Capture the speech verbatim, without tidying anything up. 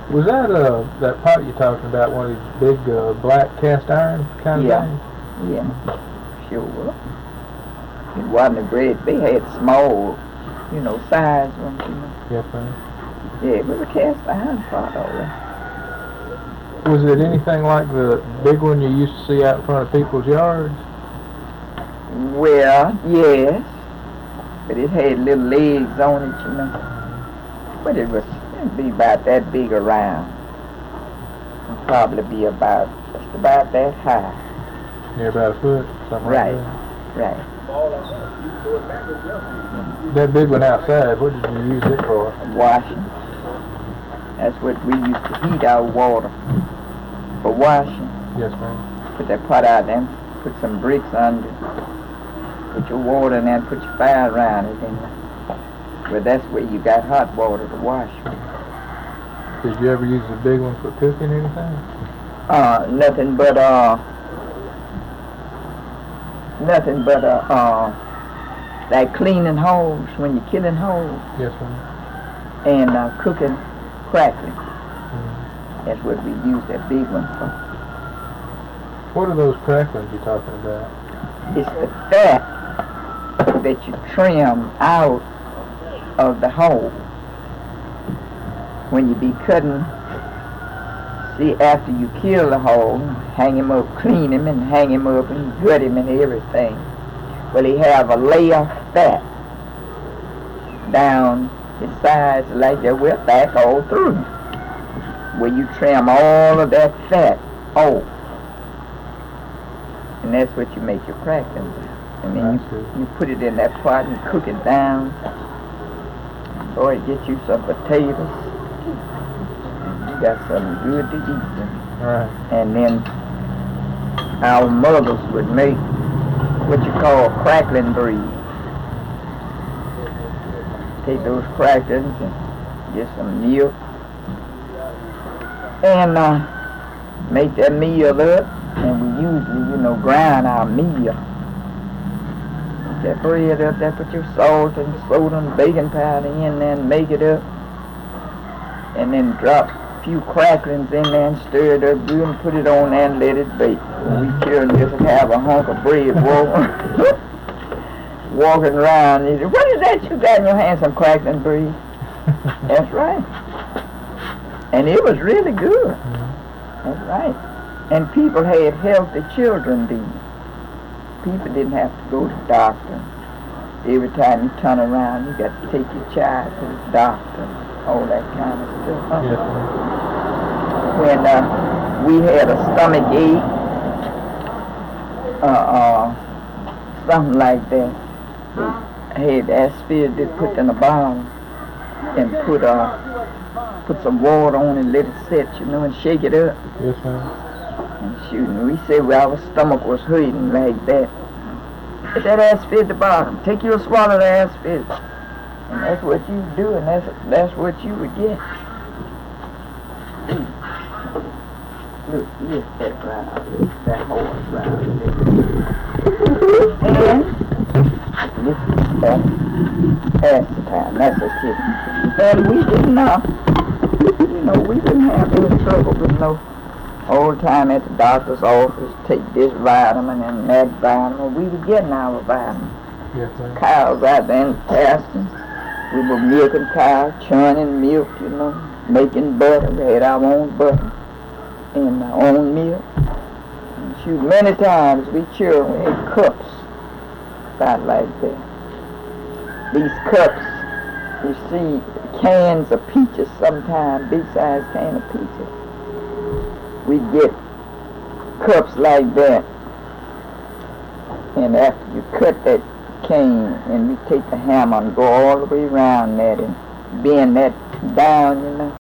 Was that uh that pot you're talking about one of these big uh, black cast iron kind yeah. of things? Yeah, sure. It wasn't a great. They had small, you know, size ones. You know. Yes, ma'am. Yeah, it was a cast iron pot, all right. Was it anything like the big one you used to see out in front of people's yards? Well, yes, but it had little legs on it, you know. But it was it'd be about that big around. It'd probably be about just about that high. Yeah, about a foot, something right, like that. Right. That big one outside, what did you use it for? Washing. That's what we used to heat our water for washing. Yes, ma'am. Put that pot out there, put some bricks under, put your water in there, and put your fire around it, and well, that's where you got hot water to wash with. Did you ever use the big one for cooking anything? Uh, nothing but uh, nothing but uh, uh, like cleaning holes when you're killing holes. Yes, ma'am. And uh, cooking crackling. Mm-hmm. That's what we use that big one for. What are those cracklings you're talking about? It's the fat that you trim out of the hole when you be cutting. See, after you kill the hole, hang him up, clean him, and hang him up, and gut him and everything. Well, he have a layer of fat down his sides like that with fat all through him, where you trim all of that fat off. And that's what you make your cracklings out. And then you, you put it in that pot and cook it down. Or you get you some potatoes. You got something good to eat then. Right. And then our mothers would make what you call crackling bread. Take those cracklings and get some milk. And uh, make that meal up. And we usually, you know, grind our meal. Put that bread up there, put your salt and soda and baking powder in there and make it up. And then drop a few cracklings in there and stir it up good and put it on there and let it bake. And we children just have a hunk of bread walking, walking around. And said, what is that you got in your hand? Some crackling bread. That's right. And it was really good. That's right. And people had healthy children then. People didn't have to go to the doctor. Every time you turn around, you got to take your child to the doctor, all that kind of stuff. Huh? Yes, when uh, we had a stomach ache, uh, uh, something like that, they had aspirin put in a bottle and put uh, put some water on it, let it set, you know, and shake it up. Yes, ma'am. And shooting, we said well, our stomach was hurting like that. Put that aspirin at the bottom. Take you a swallow of the aspirin. And that's what you do, and that's that's what you would get. Look, look that round, that horse round there. And this is that, that's the time, that's a kid. And we didn't know, you know, we didn't have any trouble with no all the time at the doctor's office, take this vitamin and that vitamin. We were getting our vitamin. Yes, ma'am. Cows out there in the pasture. We were milking cows, churning milk, you know, making butter. We had our own butter and our own milk. And shoot, many times we children, we had cups about like that. These cups, you see, cans of peaches sometimes, big size can of peaches. We'd get cups like that, and after you cut that cane, and we take the hammer and go all the way around that and bend that down, you know.